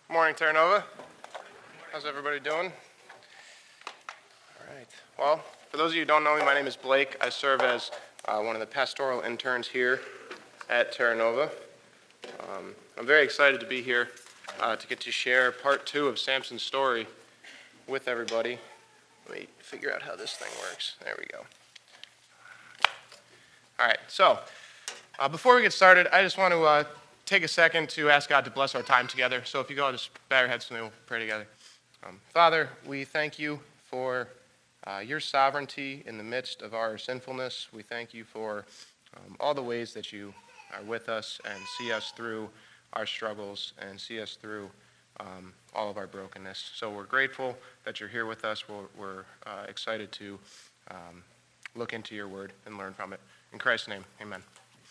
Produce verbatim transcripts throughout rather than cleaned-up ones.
Good morning, Terra Nova. How's everybody doing? All right. Well, for those of you who don't know me, my name is Blake. I serve as uh, one of the pastoral interns here at Terra Nova. Um, I'm very excited to be here uh, to get to share part two of Samson's story with everybody. Let me figure out how this thing works. There we go. All right. So, uh, before we get started, I just want to uh, take a second to ask God to bless our time together. So if you go, just bow your heads and we'll pray together. Um, Father, we thank you for uh, your sovereignty in the midst of our sinfulness. We thank you for um, all the ways that you are with us and see us through our struggles and see us through um, all of our brokenness. So we're grateful that you're here with us. We're, we're uh, excited to um, look into your word and learn from it. In Christ's name, amen.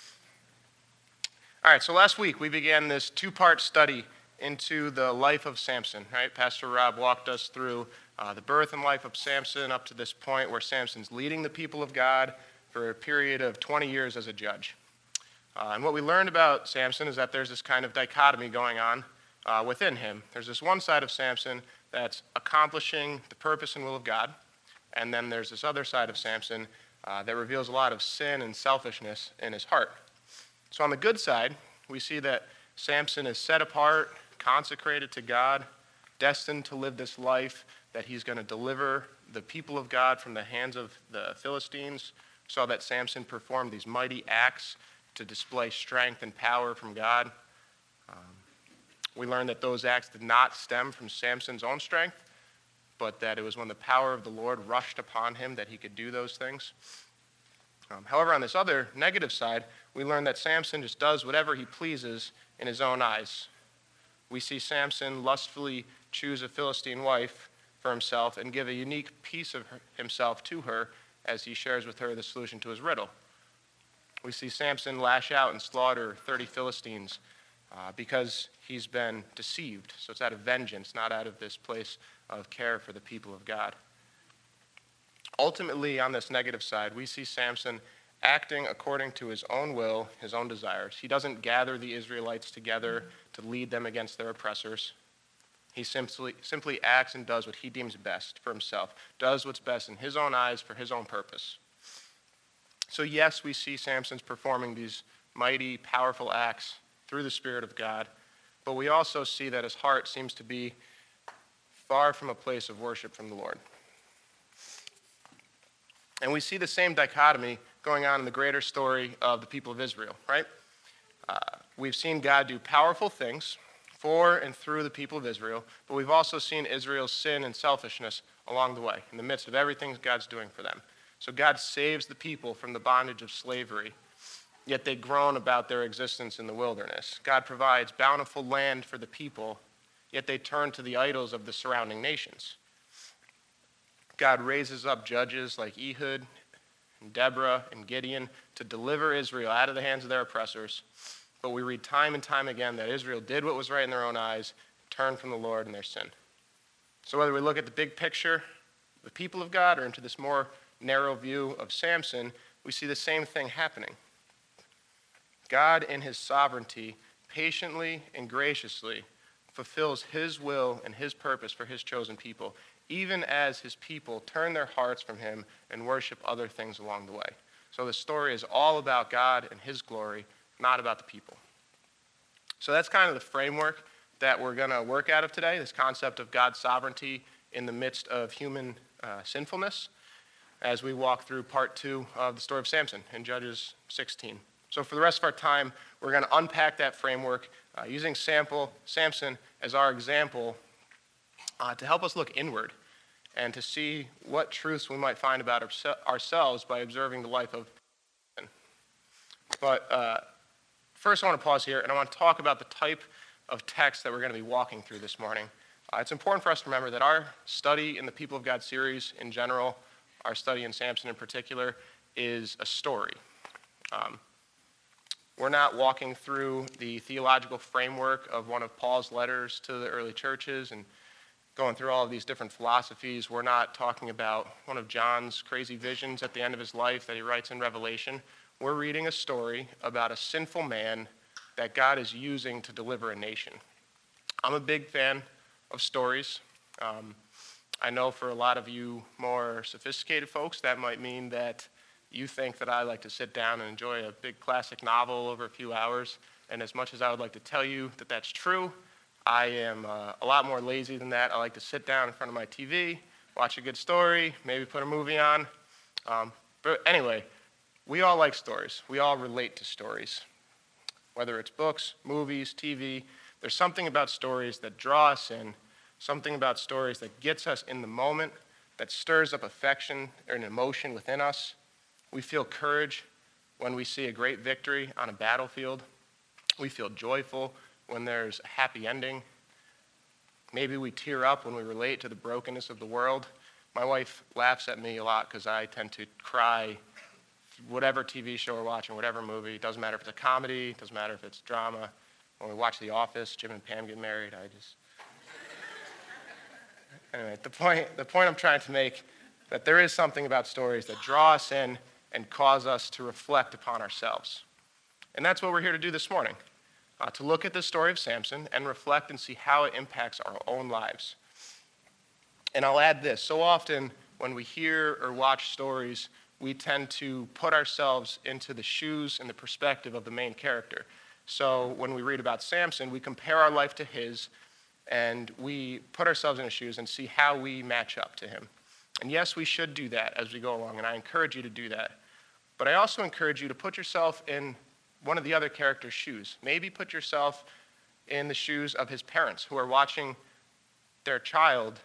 All right, so last week we began this two-part study into the life of Samson, right? Pastor Rob walked us through uh, the birth and life of Samson up to this point where Samson's leading the people of God for a period of twenty years as a judge. Uh, and what we learned about Samson is that there's this kind of dichotomy going on uh, within him. There's this one side of Samson that's accomplishing the purpose and will of God, and then there's this other side of Samson uh, that reveals a lot of sin and selfishness in his heart. So on the good side, we see that Samson is set apart, consecrated to God, destined to live this life that he's going to deliver the people of God from the hands of the Philistines. So that Samson performed these mighty acts to display strength and power from God. Um, we learned that those acts did not stem from Samson's own strength, but that it was when the power of the Lord rushed upon him that he could do those things. Um, however, on this other negative side, we learn that Samson just does whatever he pleases in his own eyes. We see Samson lustfully choose a Philistine wife for himself and give a unique piece of her, himself to her as he shares with her the solution to his riddle. We see Samson lash out and slaughter thirty Philistines uh, because he's been deceived. So it's out of vengeance, not out of this place of care for the people of God. Ultimately, on this negative side, we see Samson acting according to his own will, his own desires. He doesn't gather the Israelites together to lead them against their oppressors. He simply, simply acts and does what he deems best for himself, does what's best in his own eyes for his own purpose. So yes, we see Samson's performing these mighty, powerful acts through the Spirit of God, but we also see that his heart seems to be far from a place of worship from the Lord. And we see the same dichotomy going on in the greater story of the people of Israel, right? Uh, we've seen God do powerful things for and through the people of Israel, but we've also seen Israel's sin and selfishness along the way, in the midst of everything God's doing for them. So God saves the people from the bondage of slavery, yet they groan about their existence in the wilderness. God provides bountiful land for the people, yet they turn to the idols of the surrounding nations. God raises up judges like Ehud and Deborah and Gideon to deliver Israel out of the hands of their oppressors. But we read time and time again that Israel did what was right in their own eyes, turned from the Lord in their sin. So whether we look at the big picture, the people of God, or into this more narrow view of Samson, we see the same thing happening. God, in his sovereignty, patiently and graciously fulfills his will and his purpose for his chosen people, even as his people turn their hearts from him and worship other things along the way. So the story is all about God and his glory, not about the people. So that's kind of the framework that we're going to work out of today, this concept of God's sovereignty in the midst of human uh, sinfulness, as we walk through part two of the story of Samson in Judges sixteen. So for the rest of our time, we're going to unpack that framework uh, using sample, Samson as our example Uh, to help us look inward and to see what truths we might find about our, ourselves by observing the life of Samson. But uh, first I want to pause here and I want to talk about the type of text that we're going to be walking through this morning. Uh, it's important for us to remember that our study in the People of God series in general, our study in Samson in particular, is a story. Um, we're not walking through the theological framework of one of Paul's letters to the early churches and going through all of these different philosophies. We're not talking about one of John's crazy visions at the end of his life that he writes in Revelation. We're reading a story about a sinful man that God is using to deliver a nation. I'm a big fan of stories. Um, I know for a lot of you more sophisticated folks, that might mean that you think that I like to sit down and enjoy a big classic novel over a few hours. And as much as I would like to tell you that that's true, I am uh, a lot more lazy than that. I like to sit down in front of my T V, watch a good story, maybe put a movie on. Um, but anyway, we all like stories. We all relate to stories. Whether it's books, movies, T V, there's something about stories that draw us in, something about stories that gets us in the moment, that stirs up affection or an emotion within us. We feel courage when we see a great victory on a battlefield. We feel joyful when there's a happy ending. Maybe we tear up when we relate to the brokenness of the world. My wife laughs at me a lot because I tend to cry whatever T V show we're watching, whatever movie. It doesn't matter if it's a comedy, it doesn't matter if it's drama. When we watch The Office, Jim and Pam get married, I just... Anyway, the point, the point I'm trying to make, that there is something about stories that draw us in and cause us to reflect upon ourselves. And that's what we're here to do this morning, uh, to look at the story of Samson and reflect and see how it impacts our own lives. And I'll add this, so often when we hear or watch stories, we tend to put ourselves into the shoes and the perspective of the main character. So when we read about Samson, we compare our life to his, and we put ourselves in his shoes and see how we match up to him. And yes, we should do that as we go along, and I encourage you to do that. But I also encourage you to put yourself in one of the other characters' shoes. Maybe put yourself in the shoes of his parents who are watching their child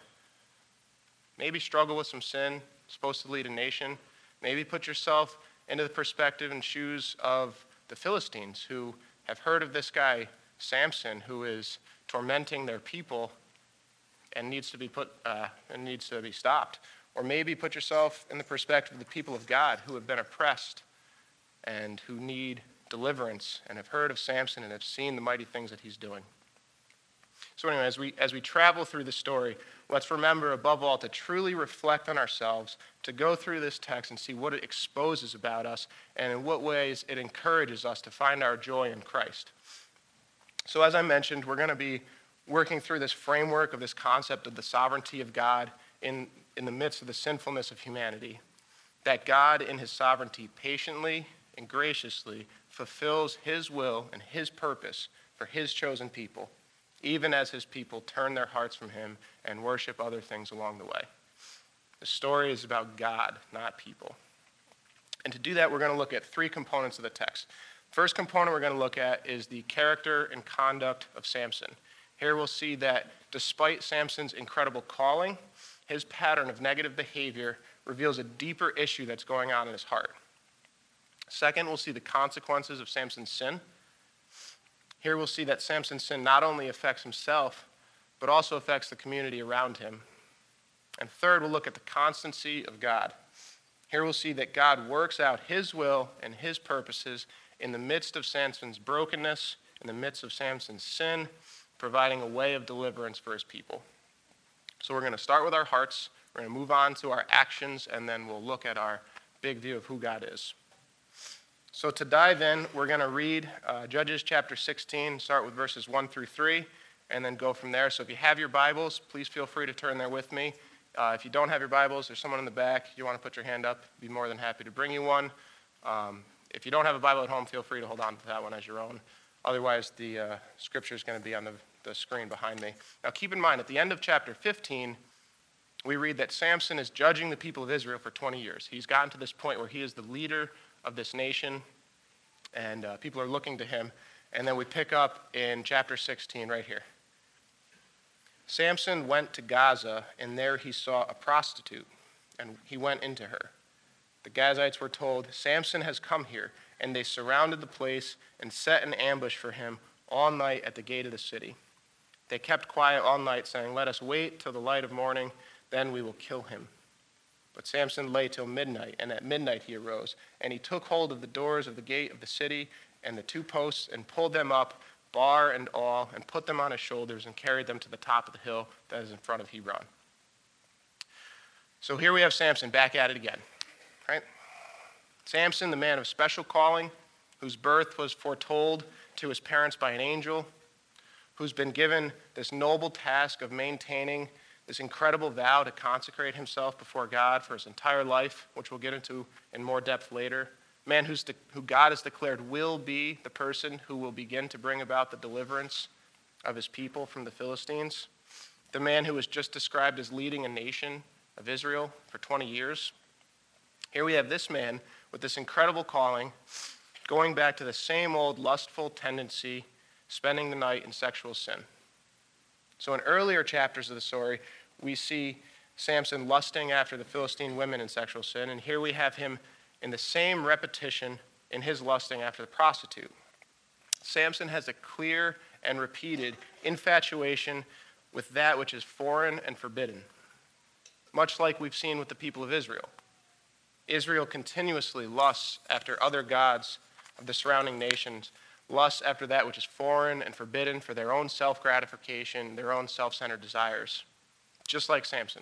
maybe struggle with some sin, supposed to lead a nation. Maybe put yourself into the perspective and shoes of the Philistines who have heard of this guy, Samson, who is tormenting their people and needs to be put uh, and needs to be stopped. Or maybe put yourself in the perspective of the people of God who have been oppressed and who need deliverance and have heard of Samson and have seen the mighty things that he's doing. So anyway, as we as we travel through the story, let's remember above all to truly reflect on ourselves, to go through this text and see what it exposes about us and in what ways it encourages us to find our joy in Christ. So as I mentioned, we're going to be working through this framework of this concept of the sovereignty of God in, in the midst of the sinfulness of humanity. That God in his sovereignty patiently and graciously fulfills his will and his purpose for his chosen people, even as his people turn their hearts from him and worship other things along the way. The story is about God, not people. And to do that, we're going to look at three components of the text. First component we're going to look at is the character and conduct of Samson. Here we'll see that despite Samson's incredible calling, his pattern of negative behavior reveals a deeper issue that's going on in his heart. Second, we'll see the consequences of Samson's sin. Here we'll see that Samson's sin not only affects himself, but also affects the community around him. And third, we'll look at the constancy of God. Here we'll see that God works out his will and his purposes in the midst of Samson's brokenness, in the midst of Samson's sin, providing a way of deliverance for his people. So we're going to start with our hearts, we're going to move on to our actions, and then we'll look at our big view of who God is. So to dive in, we're going to read uh, Judges chapter sixteen, start with verses one through three, and then go from there. So if you have your Bibles, please feel free to turn there with me. Uh, if you don't have your Bibles, there's someone in the back. You want to put your hand up, I'd be more than happy to bring you one. Um, if you don't have a Bible at home, feel free to hold on to that one as your own. Otherwise, the uh, scripture is going to be on the, the screen behind me. Now keep in mind, at the end of chapter fifteen, we read that Samson is judging the people of Israel for twenty years. He's gotten to this point where he is the leader of this nation, and uh, people are looking to him. And then we pick up in chapter sixteen right here. Samson went to Gaza, and there he saw a prostitute, and he went into her. The Gazites were told, "Samson has come here," and they surrounded the place and set an ambush for him all night at the gate of the city. They kept quiet all night, saying, "Let us wait till the light of morning, then we will kill him." But Samson lay till midnight, and at midnight he arose, and he took hold of the doors of the gate of the city and the two posts and pulled them up, bar and all, and put them on his shoulders and carried them to the top of the hill that is in front of Hebron. So here we have Samson back at it again, right? Samson, the man of special calling, whose birth was foretold to his parents by an angel, who's been given this noble task of maintaining this incredible vow to consecrate himself before God for his entire life, which we'll get into in more depth later. A man who's de- who God has declared will be the person who will begin to bring about the deliverance of his people from the Philistines. The man who was just described as leading a nation of Israel for twenty years. Here we have this man with this incredible calling, going back to the same old lustful tendency, spending the night in sexual sin. So in earlier chapters of the story, we see Samson lusting after the Philistine women in sexual sin, and here we have him in the same repetition in his lusting after the prostitute. Samson has a clear and repeated infatuation with that which is foreign and forbidden, much like we've seen with the people of Israel. Israel continuously lusts after other gods of the surrounding nations, lusts after that which is foreign and forbidden for their own self-gratification, their own self-centered desires, just like Samson.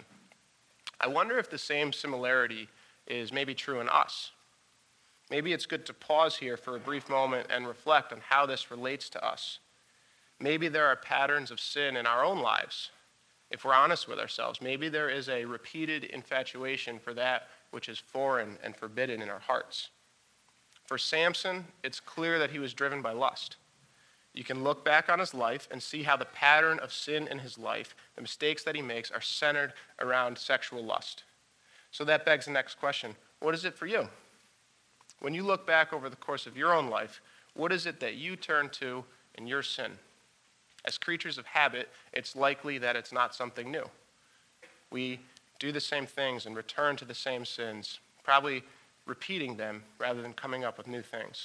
I wonder if the same similarity is maybe true in us. Maybe it's good to pause here for a brief moment and reflect on how this relates to us. Maybe there are patterns of sin in our own lives. If we're honest with ourselves, maybe there is a repeated infatuation for that which is foreign and forbidden in our hearts. For Samson, it's clear that he was driven by lust. You can look back on his life and see how the pattern of sin in his life, the mistakes that he makes, are centered around sexual lust. So that begs the next question. What is it for you? When you look back over the course of your own life, what is it that you turn to in your sin? As creatures of habit, it's likely that it's not something new. We do the same things and return to the same sins, probably repeating them rather than coming up with new things.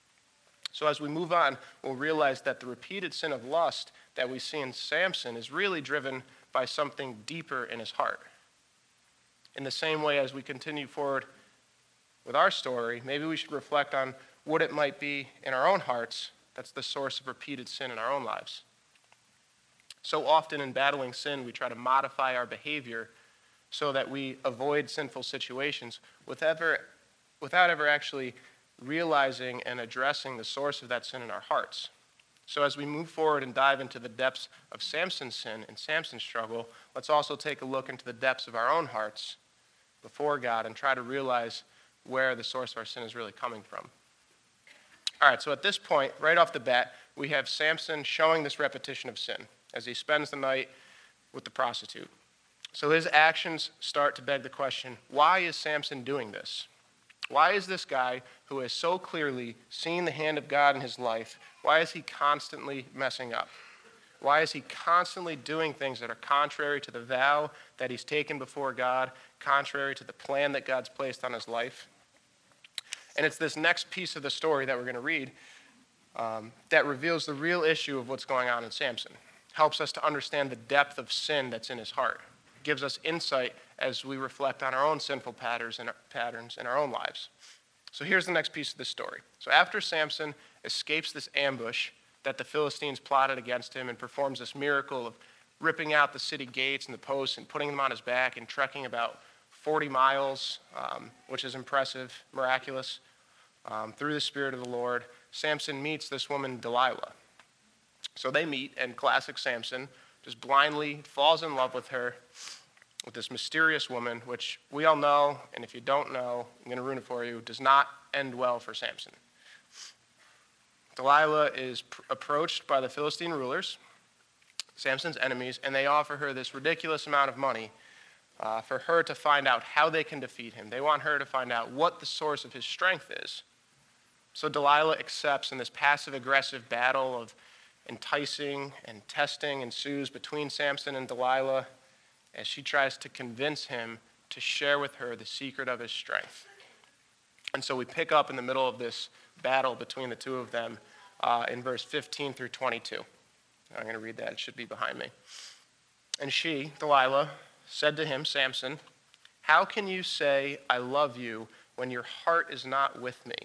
So as we move on, we'll realize that the repeated sin of lust that we see in Samson is really driven by something deeper in his heart. In the same way as we continue forward with our story, maybe we should reflect on what it might be in our own hearts that's the source of repeated sin in our own lives. So often in battling sin, we try to modify our behavior so that we avoid sinful situations without ever, without ever actually realizing and addressing the source of that sin in our hearts. So as we move forward and dive into the depths of Samson's sin and Samson's struggle, let's also take a look into the depths of our own hearts before God and try to realize where the source of our sin is really coming from. All right, so at this point, right off the bat, we have Samson showing this repetition of sin as he spends the night with the prostitute. So his actions start to beg the question, why is Samson doing this? Why is this guy who has so clearly seen the hand of God in his life, why is he constantly messing up? Why is he constantly doing things that are contrary to the vow that he's taken before God, contrary to the plan that God's placed on his life? And it's this next piece of the story that we're going to read um, that reveals the real issue of what's going on in Samson, helps us to understand the depth of sin that's in his heart, gives us insight as we reflect on our own sinful patterns and patterns in our own lives. So here's the next piece of the story. So after Samson escapes this ambush that the Philistines plotted against him and performs this miracle of ripping out the city gates and the posts and putting them on his back and trekking about forty miles, um, which is impressive, miraculous, um, through the Spirit of the Lord, Samson meets this woman, Delilah. So they meet, and classic Samson just blindly falls in love with her, with this mysterious woman, which we all know, and if you don't know, I'm going to ruin it for you, does not end well for Samson. Delilah is pr- approached by the Philistine rulers, Samson's enemies, and they offer her this ridiculous amount of money uh, for her to find out how they can defeat him. They want her to find out what the source of his strength is. So Delilah accepts, and this passive-aggressive battle of enticing and testing ensues between Samson and Delilah as she tries to convince him to share with her the secret of his strength. And so we pick up in the middle of this battle between the two of them uh, in verse fifteen through twenty-two. I'm going to read that. It should be behind me. And she, Delilah, said to him, Samson, how can you say, I love you, when your heart is not with me?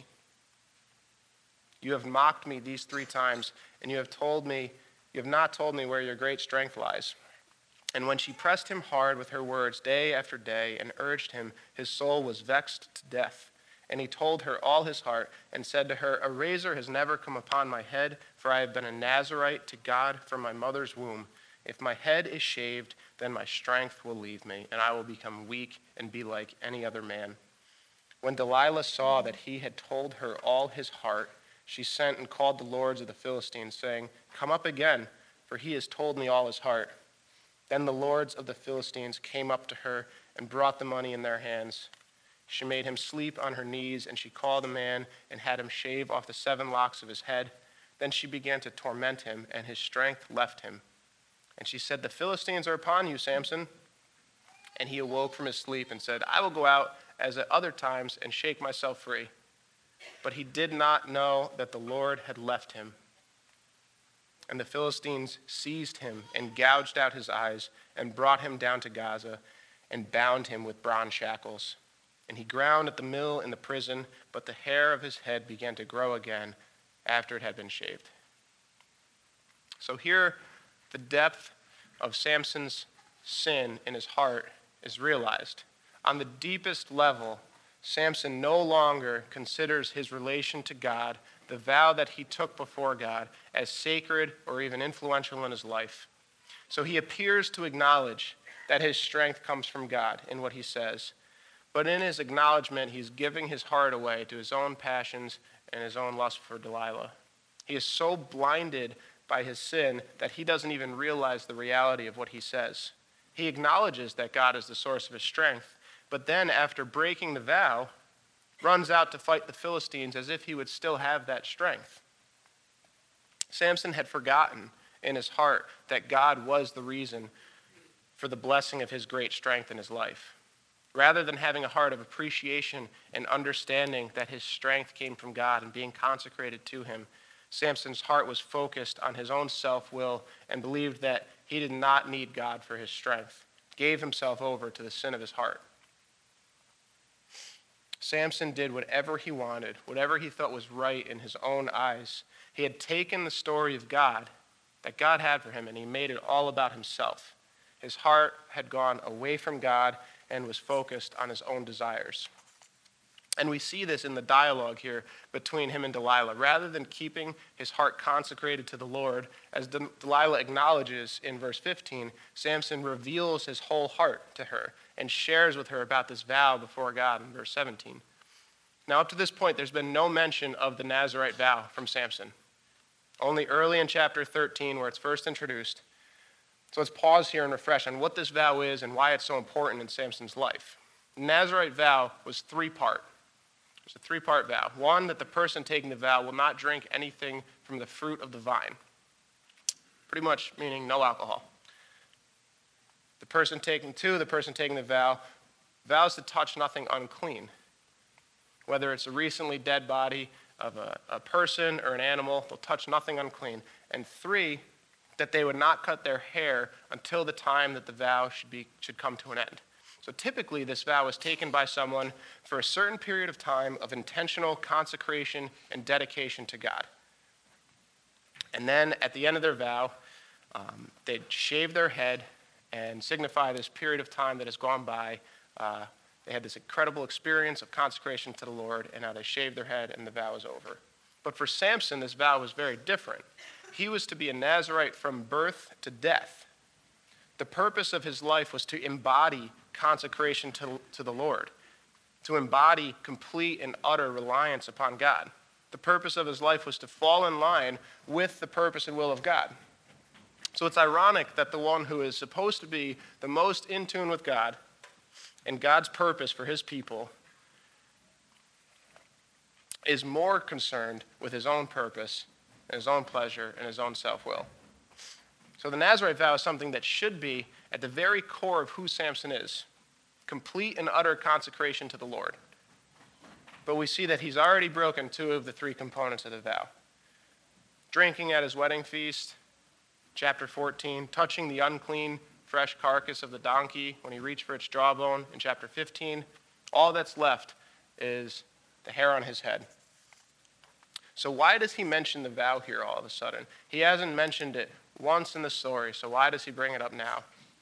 You have mocked me these three times, and you have told me, you have not told me where your great strength lies. And when she pressed him hard with her words day after day and urged him, his soul was vexed to death. And he told her all his heart and said to her, "A razor has never come upon my head, for I have been a Nazarite to God from my mother's womb. If my head is shaved, then my strength will leave me, and I will become weak and be like any other man." When Delilah saw that he had told her all his heart, she sent and called the lords of the Philistines, saying, "Come up again, for he has told me all his heart." Then the lords of the Philistines came up to her and brought the money in their hands. She made him sleep on her knees, and she called a man and had him shave off the seven locks of his head. Then she began to torment him, and his strength left him. And she said, "The Philistines are upon you, Samson." And he awoke from his sleep and said, "I will go out as at other times and shake myself free." But he did not know that the Lord had left him. And the Philistines seized him and gouged out his eyes and brought him down to Gaza and bound him with bronze shackles. And he ground at the mill in the prison, but the hair of his head began to grow again after it had been shaved. So here, the depth of Samson's sin in his heart is realized. On the deepest level, Samson no longer considers his relation to God, the vow that he took before God, as sacred or even influential in his life. So he appears to acknowledge that his strength comes from God in what he says. But in his acknowledgement, he's giving his heart away to his own passions and his own lust for Delilah. He is so blinded by his sin that he doesn't even realize the reality of what he says. He acknowledges that God is the source of his strength, but then after breaking the vow, runs out to fight the Philistines as if he would still have that strength. Samson had forgotten in his heart that God was the reason for the blessing of his great strength in his life. Rather than having a heart of appreciation and understanding that his strength came from God and being consecrated to him, Samson's heart was focused on his own self-will and believed that he did not need God for his strength, gave himself over to the sin of his heart. Samson did whatever he wanted, whatever he thought was right in his own eyes. He had taken the story of God that God had for him, and he made it all about himself. His heart had gone away from God and was focused on his own desires. And we see this in the dialogue here between him and Delilah. Rather than keeping his heart consecrated to the Lord, as Delilah acknowledges in verse fifteen, Samson reveals his whole heart to her and shares with her about this vow before God in verse seventeen. Now, up to this point, there's been no mention of the Nazirite vow from Samson. Only early in chapter thirteen, where it's first introduced. So let's pause here and refresh on what this vow is and why it's so important in Samson's life. The Nazirite vow was three-part. It's a three-part vow. One, that the person taking the vow will not drink anything from the fruit of the vine. Pretty much meaning no alcohol. The person taking two, the person taking the vow, vows to touch nothing unclean. Whether it's a recently dead body of a, a person or an animal, they'll touch nothing unclean. And three, that they would not cut their hair until the time that the vow should be should come to an end. So typically, this vow was taken by someone for a certain period of time of intentional consecration and dedication to God. And then at the end of their vow, um, they'd shave their head and signify this period of time that has gone by. Uh, they had this incredible experience of consecration to the Lord, and now they shaved their head and the vow is over. But for Samson, this vow was very different. He was to be a Nazirite from birth to death. The purpose of his life was to embody consecration to, to the Lord, to embody complete and utter reliance upon God. The purpose of his life was to fall in line with the purpose and will of God. So it's ironic that the one who is supposed to be the most in tune with God and God's purpose for his people is more concerned with his own purpose and his own pleasure and his own self-will. So the Nazirite vow is something that should be at the very core of who Samson is, complete and utter consecration to the Lord. But we see that he's already broken two of the three components of the vow. Drinking at his wedding feast, chapter fourteen, touching the unclean, fresh carcass of the donkey when he reached for its jawbone in chapter fifteen. All that's left is the hair on his head. So why does he mention the vow here all of a sudden? He hasn't mentioned it once in the story, so why does he bring it up now?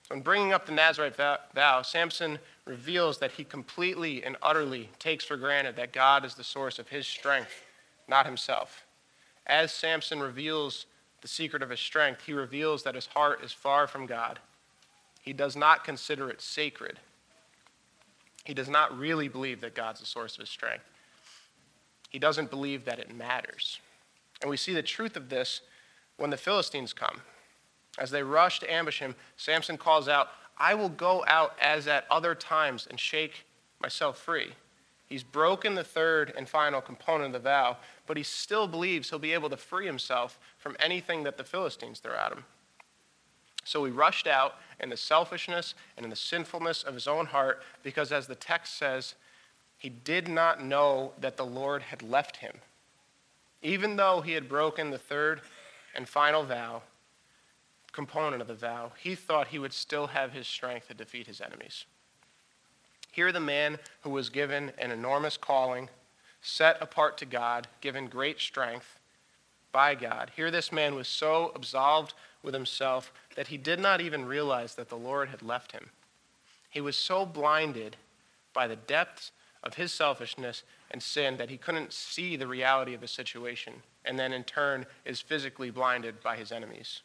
So in bringing up the Nazirite vow, Samson reveals that he completely and utterly takes for granted that God is the source of his strength, not himself. As Samson reveals the secret of his strength, he reveals that his heart is far from God. He does not consider it sacred. He does not really believe that God's the source of his strength. He doesn't believe that it matters. And we see the truth of this when the Philistines come. As they rush to ambush him, Samson calls out, "I will go out as at other times and shake myself free." He's broken the third and final component of the vow, but he still believes he'll be able to free himself from anything that the Philistines throw at him. So he rushed out in the selfishness and in the sinfulness of his own heart, because as the text says, he did not know that the Lord had left him. Even though he had broken the third and final vow, component of the vow, he thought he would still have his strength to defeat his enemies. Here the man who was given an enormous calling, set apart to God, given great strength by God. Here this man was so absolved with himself that he did not even realize that the Lord had left him. He was so blinded by the depths of his selfishness and sin that he couldn't see the reality of his situation, and then in turn is physically blinded by his enemies.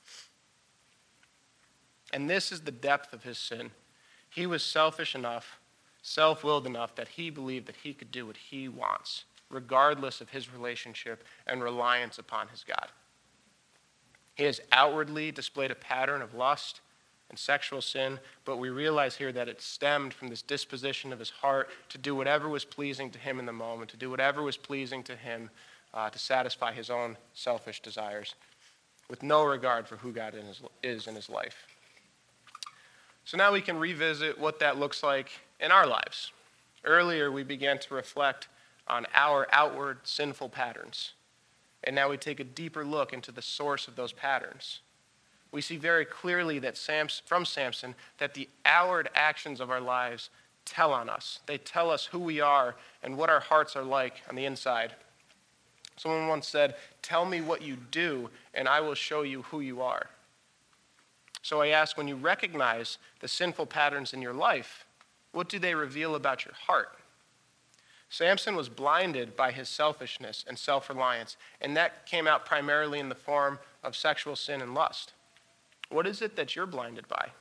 And this is the depth of his sin. He was selfish enough, self-willed enough that he believed that he could do what he wants, regardless of his relationship and reliance upon his God. He has outwardly displayed a pattern of lust and sexual sin, but we realize here that it stemmed from this disposition of his heart to do whatever was pleasing to him in the moment, to do whatever was pleasing to him uh, to satisfy his own selfish desires, with no regard for who God in his, is in his life. So now we can revisit what that looks like in our lives. Earlier, we began to reflect on our outward sinful patterns. And now we take a deeper look into the source of those patterns. We see very clearly that Samson, from Samson that the outward actions of our lives tell on us. They tell us who we are and what our hearts are like on the inside. Someone once said, "Tell me what you do, and I will show you who you are." So I ask, when you recognize the sinful patterns in your life, what do they reveal about your heart? Samson was blinded by his selfishness and self-reliance, and that came out primarily in the form of sexual sin and lust. What is it that you're blinded by?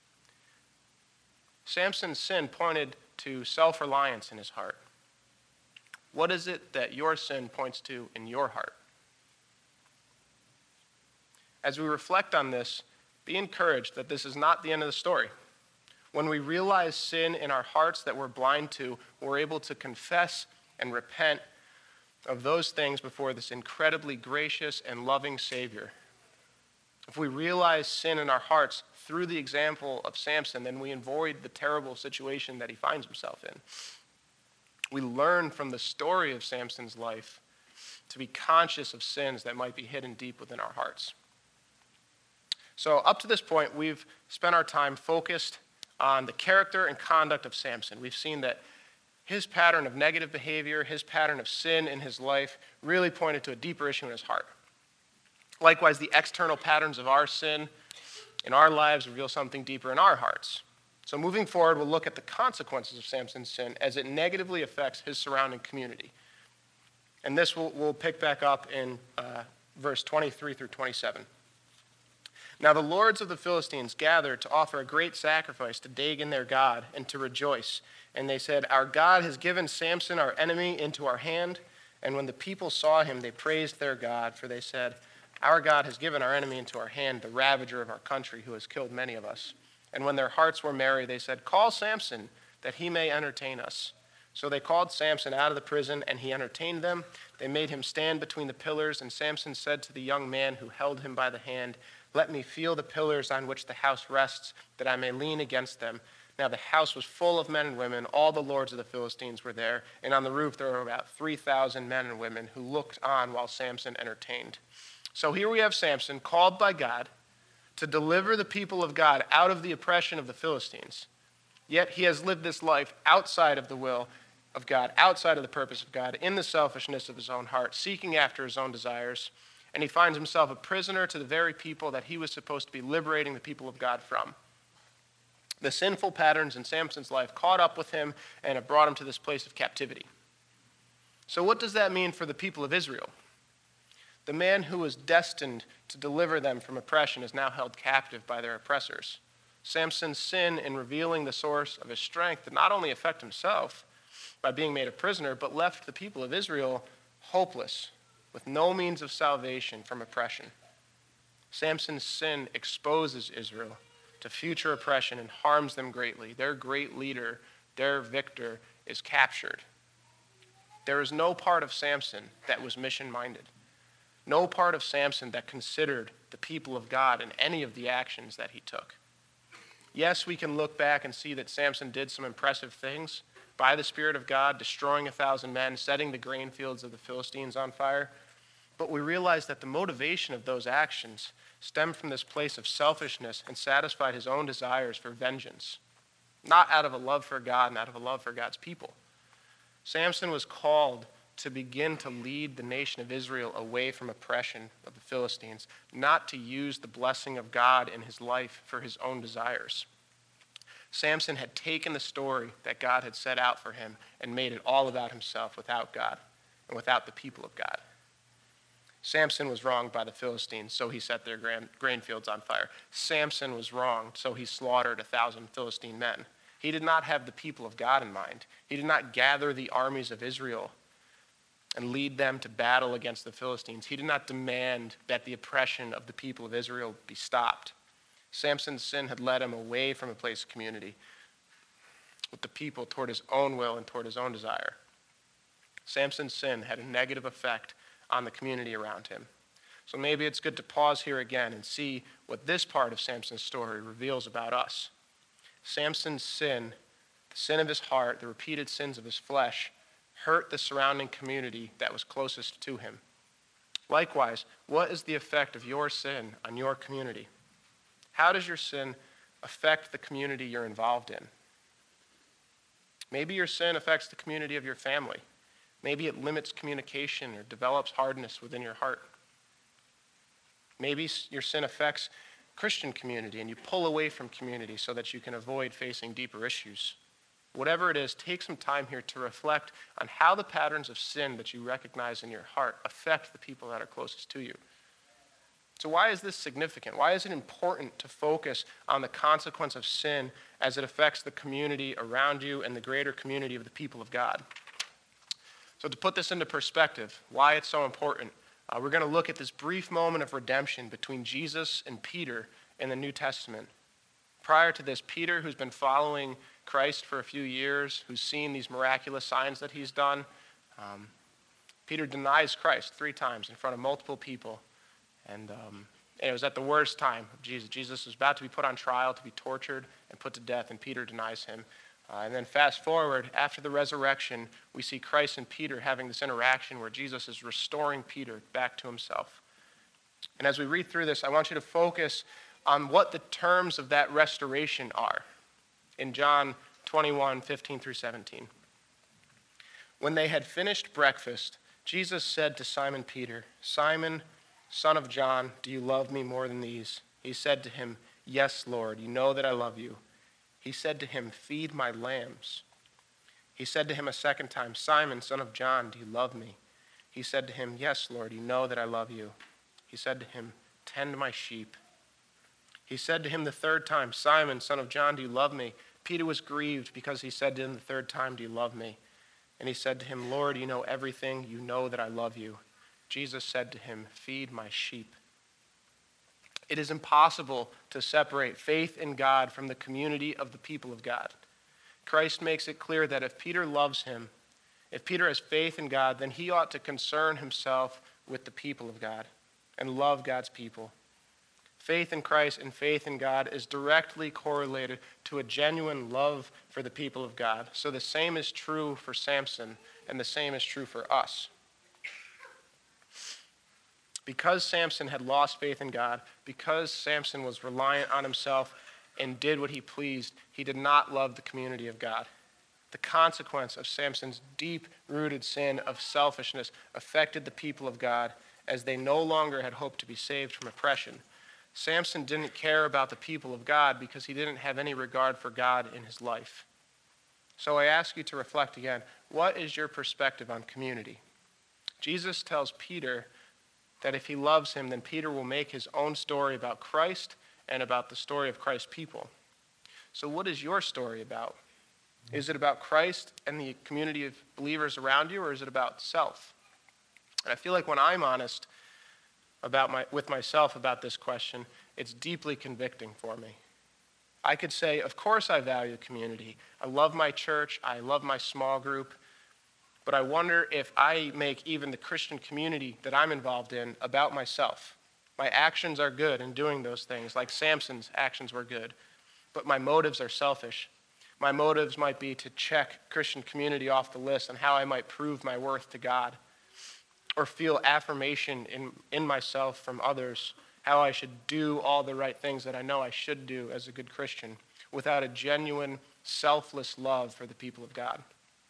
Samson's sin pointed to self-reliance in his heart. What is it that your sin points to in your heart? As we reflect on this, be encouraged that this is not the end of the story. When we realize sin in our hearts that we're blind to, we're able to confess and repent of those things before this incredibly gracious and loving Savior. If we realize sin in our hearts through the example of Samson, then we avoid the terrible situation that he finds himself in. We learn from the story of Samson's life to be conscious of sins that might be hidden deep within our hearts. So up to this point, we've spent our time focused on the character and conduct of Samson. We've seen that his pattern of negative behavior, his pattern of sin in his life really pointed to a deeper issue in his heart. Likewise, the external patterns of our sin in our lives reveal something deeper in our hearts. So moving forward, we'll look at the consequences of Samson's sin as it negatively affects his surrounding community. And this we'll, we'll pick back up in uh, verse twenty-three through twenty-seven. Now the lords of the Philistines gathered to offer a great sacrifice to Dagon their god and to rejoice. And they said, "Our God has given Samson, our enemy, into our hand." And when the people saw him, they praised their God, for they said, "Our God has given our enemy into our hand, the ravager of our country, who has killed many of us." And when their hearts were merry, they said, "Call Samson, that he may entertain us." So they called Samson out of the prison, and he entertained them. They made him stand between the pillars, and Samson said to the young man who held him by the hand, "Let me feel the pillars on which the house rests, that I may lean against them." Now the house was full of men and women. All the lords of the Philistines were there, and on the roof there were about three thousand men and women who looked on while Samson entertained. So here we have Samson, called by God to deliver the people of God out of the oppression of the Philistines. Yet he has lived this life outside of the will of God, outside of the purpose of God, in the selfishness of his own heart, seeking after his own desires. And he finds himself a prisoner to the very people that he was supposed to be liberating the people of God from. The sinful patterns in Samson's life caught up with him and have brought him to this place of captivity. So what does that mean for the people of Israel? The man who was destined to deliver them from oppression is now held captive by their oppressors. Samson's sin in revealing the source of his strength did not only affect himself by being made a prisoner, but left the people of Israel hopeless, with no means of salvation from oppression. Samson's sin exposes Israel to future oppression and harms them greatly. Their great leader, their victor, is captured. There is no part of Samson that was mission-minded. No part of Samson that considered the people of God in any of the actions that he took. Yes, we can look back and see that Samson did some impressive things by the Spirit of God, destroying a thousand men, setting the grain fields of the Philistines on fire. But we realize that the motivation of those actions stemmed from this place of selfishness and satisfied his own desires for vengeance, not out of a love for God and out of a love for God's people. Samson was called to begin to lead the nation of Israel away from oppression of the Philistines, not to use the blessing of God in his life for his own desires. Samson had taken the story that God had set out for him and made it all about himself without God and without the people of God. Samson was wronged by the Philistines, so he set their grain, grain fields on fire. Samson was wronged, so he slaughtered a thousand Philistine men. He did not have the people of God in mind. He did not gather the armies of Israel and lead them to battle against the Philistines. He did not demand that the oppression of the people of Israel be stopped. Samson's sin had led him away from a place of community with the people toward his own will and toward his own desire. Samson's sin had a negative effect on the community around him. So maybe it's good to pause here again and see what this part of Samson's story reveals about us. Samson's sin, the sin of his heart, the repeated sins of his flesh, hurt the surrounding community that was closest to him. Likewise, what is the effect of your sin on your community? How does your sin affect the community you're involved in? Maybe your sin affects the community of your family. Maybe it limits communication or develops hardness within your heart. Maybe your sin affects Christian community and you pull away from community so that you can avoid facing deeper issues. Whatever it is, take some time here to reflect on how the patterns of sin that you recognize in your heart affect the people that are closest to you. So why is this significant? Why is it important to focus on the consequence of sin as it affects the community around you and the greater community of the people of God? So to put this into perspective, why it's so important, uh, we're going to look at this brief moment of redemption between Jesus and Peter in the New Testament. Prior to this, Peter, who's been following Christ for a few years, who's seen these miraculous signs that he's done, um, Peter denies Christ three times in front of multiple people. And, um, and it was at the worst time of Jesus. Jesus was about to be put on trial, to be tortured and put to death, and Peter denies him. Uh, and then fast forward, after the resurrection, we see Christ and Peter having this interaction where Jesus is restoring Peter back to himself. And as we read through this, I want you to focus on what the terms of that restoration are in John twenty-one, fifteen through seventeen. When they had finished breakfast, Jesus said to Simon Peter, "Simon, son of John, do you love me more than these?" He said to him, "Yes, Lord, you know that I love you." He said to him, "Feed my lambs." He said to him a second time, "Simon, son of John, do you love me?" He said to him, "Yes, Lord, you know that I love you." He said to him, "Tend my sheep." He said to him the third time, "Simon, son of John, do you love me?" Peter was grieved because he said to him the third time, "Do you love me?" And he said to him, "Lord, you know everything. You know that I love you." Jesus said to him, "Feed my sheep." It is impossible to separate faith in God from the community of the people of God. Christ makes it clear that if Peter loves him, if Peter has faith in God, then he ought to concern himself with the people of God and love God's people. Faith in Christ and faith in God is directly correlated to a genuine love for the people of God. So the same is true for Samson, and the same is true for us. Because Samson had lost faith in God, because Samson was reliant on himself and did what he pleased, he did not love the community of God. The consequence of Samson's deep-rooted sin of selfishness affected the people of God as they no longer had hope to be saved from oppression. Samson didn't care about the people of God because he didn't have any regard for God in his life. So I ask you to reflect again. What is your perspective on community? Jesus tells Peter that if he loves him, then Peter will make his own story about Christ and about the story of Christ's people. So what is your story about? Is it about Christ and the community of believers around you, or is it about self? And I feel like when I'm honest about my, with myself about this question, it's deeply convicting for me. I could say, of course I value community. I love my church. I love my small group. But I wonder if I make even the Christian community that I'm involved in about myself. My actions are good in doing those things, like Samson's actions were good. But my motives are selfish. My motives might be to check Christian community off the list and how I might prove my worth to God, or feel affirmation in, in myself from others, how I should do all the right things that I know I should do as a good Christian, without a genuine, selfless love for the people of God.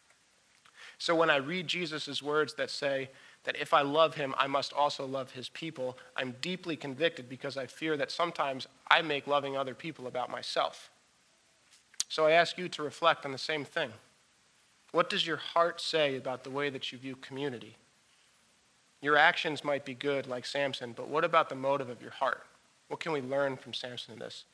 So when I read Jesus' words that say that if I love him, I must also love his people, I'm deeply convicted because I fear that sometimes I make loving other people about myself. So I ask you to reflect on the same thing. What does your heart say about the way that you view community? Your actions might be good, like Samson, but what about the motive of your heart? What can we learn from Samson in this?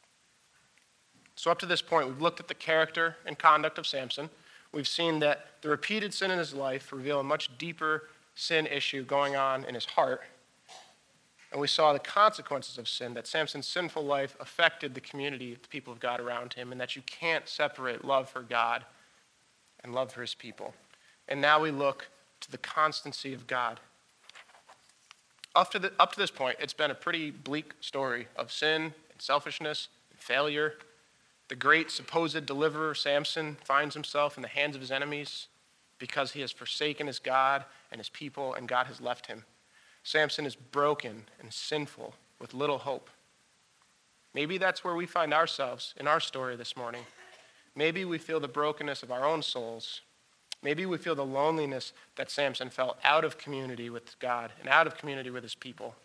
So up to this point, we've looked at the character and conduct of Samson. We've seen that the repeated sin in his life reveal a much deeper sin issue going on in his heart. And we saw the consequences of sin, that Samson's sinful life affected the community, the people of God around him, and that you can't separate love for God and love for his people. And now we look to the constancy of God. Up to, the, up to this point, it's been a pretty bleak story of sin and selfishness and failure. The great supposed deliverer, Samson, finds himself in the hands of his enemies because he has forsaken his God and his people, and God has left him. Samson is broken and sinful with little hope. Maybe that's where we find ourselves in our story this morning. Maybe we feel the brokenness of our own souls. Maybe we feel the loneliness that Samson felt out of community with God and out of community with his people.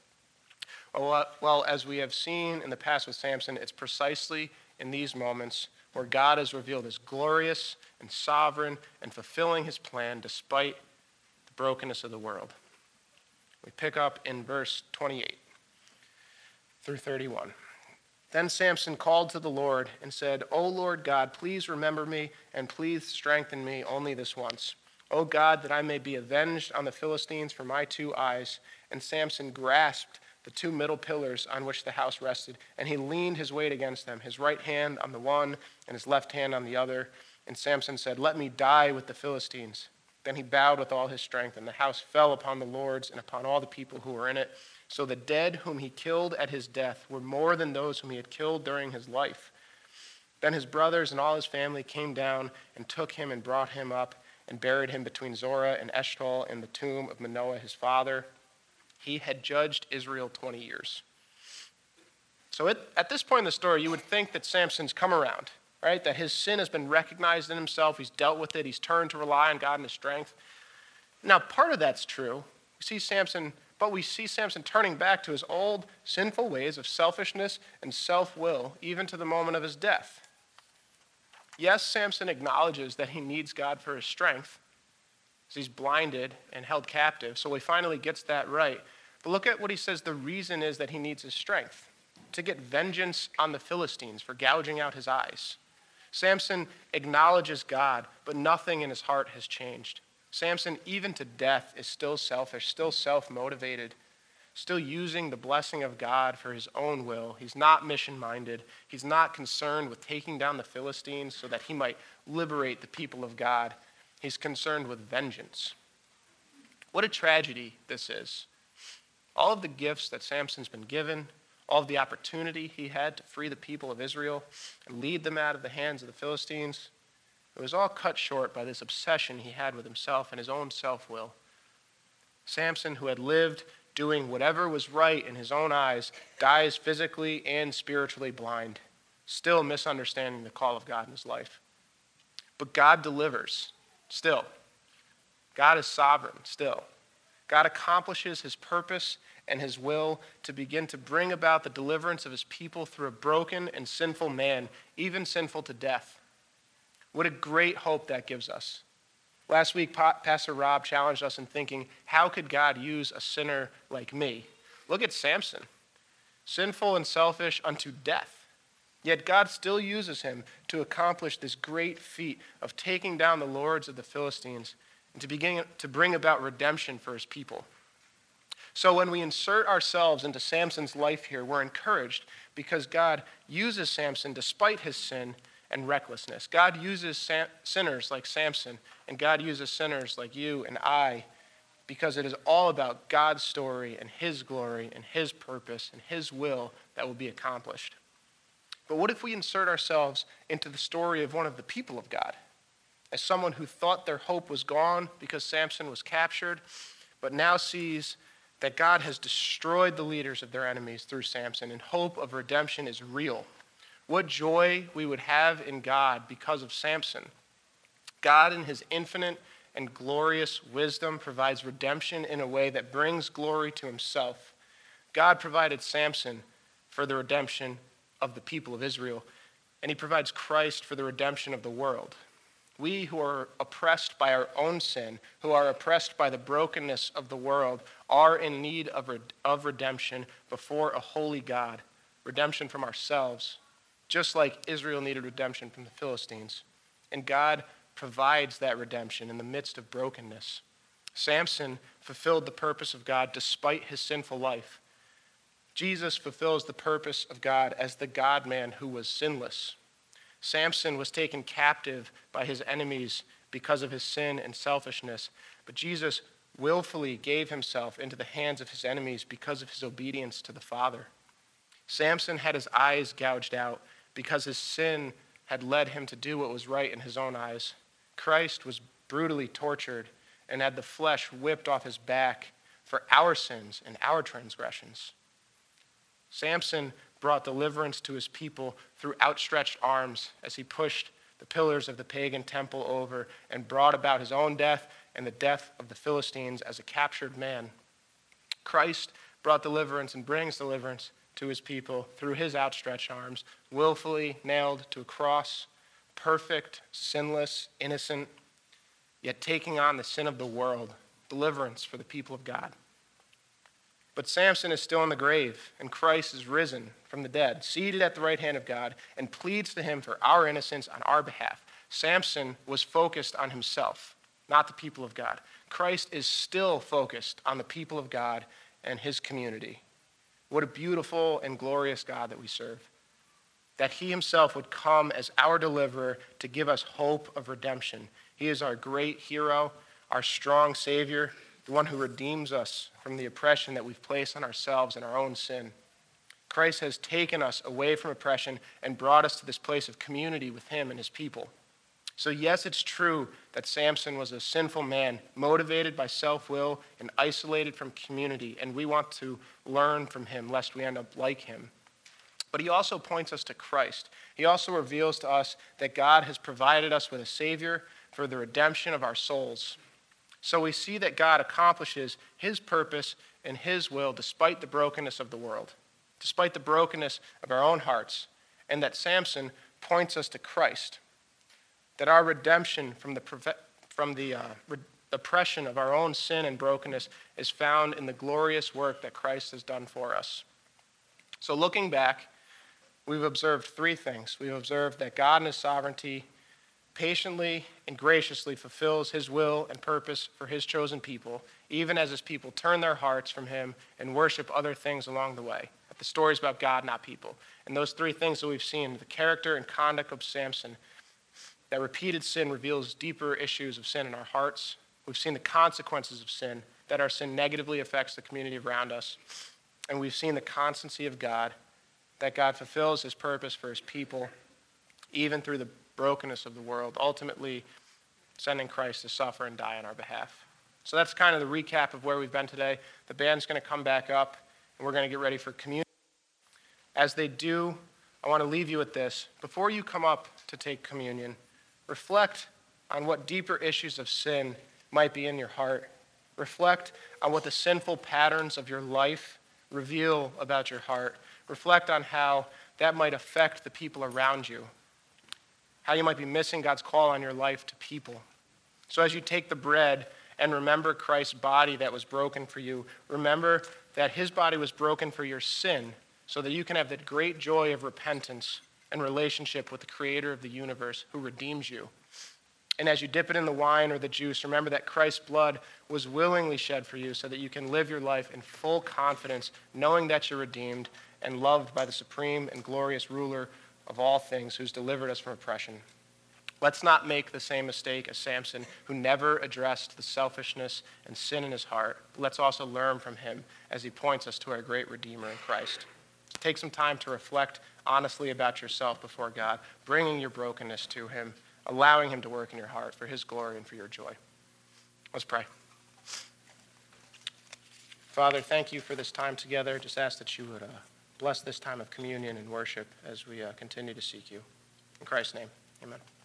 Well, as we have seen in the past with Samson, it's precisely in these moments where God has revealed his glorious and sovereign and fulfilling his plan despite the brokenness of the world. We pick up in verse twenty-eight through thirty-one. Then Samson called to the Lord and said, O Lord God, please remember me and please strengthen me only this once. O God, that I may be avenged on the Philistines for my two eyes. And Samson grasped the two middle pillars on which the house rested, and he leaned his weight against them, his right hand on the one and his left hand on the other. And Samson said, let me die with the Philistines. Then he bowed with all his strength, and the house fell upon the lords and upon all the people who were in it. So the dead whom he killed at his death were more than those whom he had killed during his life. Then his brothers and all his family came down and took him and brought him up and buried him between Zorah and Eshtaol in the tomb of Manoah his father. He had judged Israel twenty years. So at, at this point in the story, you would think that Samson's come around, right? That his sin has been recognized in himself. He's dealt with it. He's turned to rely on God and his strength. Now, part of that's true. We see Samson, but we see Samson turning back to his old sinful ways of selfishness and self-will, even to the moment of his death. Yes, Samson acknowledges that he needs God for his strength, because he's blinded and held captive, so he finally gets that right. But look at what he says the reason is that he needs his strength: to get vengeance on the Philistines for gouging out his eyes. Samson acknowledges God, but nothing in his heart has changed. Samson, even to death, is still selfish, still self-motivated, still using the blessing of God for his own will. He's not mission-minded. He's not concerned with taking down the Philistines so that he might liberate the people of God. He's concerned with vengeance. What a tragedy this is. All of the gifts that Samson's been given, all of the opportunity he had to free the people of Israel and lead them out of the hands of the Philistines, it was all cut short by this obsession he had with himself and his own self-will. Samson, who had lived doing whatever was right in his own eyes, dies physically and spiritually blind, still misunderstanding the call of God in his life. But God delivers, still. God is sovereign, still. God accomplishes his purpose and his will to begin to bring about the deliverance of his people through a broken and sinful man, even sinful to death. What a great hope that gives us. Last week, Pastor Rob challenged us in thinking, how could God use a sinner like me? Look at Samson, sinful and selfish unto death. Yet God still uses him to accomplish this great feat of taking down the lords of the Philistines and to begin to bring about redemption for his people. So when we insert ourselves into Samson's life here, we're encouraged because God uses Samson despite his sin and recklessness. God uses Sam- sinners like Samson, and God uses sinners like you and I, because it is all about God's story and his glory and his purpose and his will that will be accomplished. But what if we insert ourselves into the story of one of the people of God, as someone who thought their hope was gone because Samson was captured, but now sees that God has destroyed the leaders of their enemies through Samson, and hope of redemption is real? What joy we would have in God because of Samson. God, in his infinite and glorious wisdom, provides redemption in a way that brings glory to himself. God provided Samson for the redemption of the people of Israel, and he provides Christ for the redemption of the world. We who are oppressed by our own sin, who are oppressed by the brokenness of the world, are in need of, of redemption before a holy God, redemption from ourselves, just like Israel needed redemption from the Philistines. And God provides that redemption in the midst of brokenness. Samson fulfilled the purpose of God despite his sinful life. Jesus fulfills the purpose of God as the God-man who was sinless. Samson was taken captive by his enemies because of his sin and selfishness, but Jesus willfully gave himself into the hands of his enemies because of his obedience to the Father. Samson had his eyes gouged out because his sin had led him to do what was right in his own eyes. Christ was brutally tortured and had the flesh whipped off his back for our sins and our transgressions. Samson brought deliverance to his people through outstretched arms as he pushed the pillars of the pagan temple over and brought about his own death and the death of the Philistines as a captured man. Christ brought deliverance and brings deliverance to his people through his outstretched arms, willfully nailed to a cross, perfect, sinless, innocent, yet taking on the sin of the world, deliverance for the people of God. But Samson is still in the grave, and Christ is risen from the dead, seated at the right hand of God, and pleads to him for our innocence on our behalf. Samson was focused on himself, not the people of God. Christ is still focused on the people of God and his community. What a beautiful and glorious God that we serve. That he himself would come as our deliverer to give us hope of redemption. He is our great hero, our strong Savior, the one who redeems us from the oppression that we've placed on ourselves in our own sin. Christ has taken us away from oppression and brought us to this place of community with him and his people. So yes, it's true that Samson was a sinful man, motivated by self-will and isolated from community, and we want to learn from him lest we end up like him. But he also points us to Christ. He also reveals to us that God has provided us with a Savior for the redemption of our souls. So we see that God accomplishes his purpose and his will despite the brokenness of the world, despite the brokenness of our own hearts, and that Samson points us to Christ. That our redemption from the from the uh, re- oppression of our own sin and brokenness is found in the glorious work that Christ has done for us. So looking back, we've observed three things. We've observed that God in his sovereignty patiently and graciously fulfills his will and purpose for his chosen people, even as his people turn their hearts from him and worship other things along the way. The story's about God, not people. And those three things that we've seen, the character and conduct of Samson, that repeated sin reveals deeper issues of sin in our hearts. We've seen the consequences of sin, that our sin negatively affects the community around us. And we've seen the constancy of God, that God fulfills his purpose for his people, even through the brokenness of the world, ultimately sending Christ to suffer and die on our behalf. So that's kind of the recap of where we've been today. The band's going to come back up, and we're going to get ready for communion. As they do, I want to leave you with this. Before you come up to take communion, reflect on what deeper issues of sin might be in your heart. Reflect on what the sinful patterns of your life reveal about your heart. Reflect on how that might affect the people around you, how you might be missing God's call on your life to people. So as you take the bread and remember Christ's body that was broken for you, remember that his body was broken for your sin so that you can have that great joy of repentance and relationship with the creator of the universe who redeems you. And as you dip it in the wine or the juice, remember that Christ's blood was willingly shed for you so that you can live your life in full confidence, knowing that you're redeemed and loved by the supreme and glorious ruler of all things who's delivered us from oppression. Let's not make the same mistake as Samson, who never addressed the selfishness and sin in his heart. Let's also learn from him as he points us to our great Redeemer in Christ. Take some time to reflect honestly about yourself before God, bringing your brokenness to him, allowing him to work in your heart for his glory and for your joy. Let's pray. Father, thank you for this time together. Just ask that you would uh, bless this time of communion and worship as we uh, continue to seek you. In Christ's name, amen.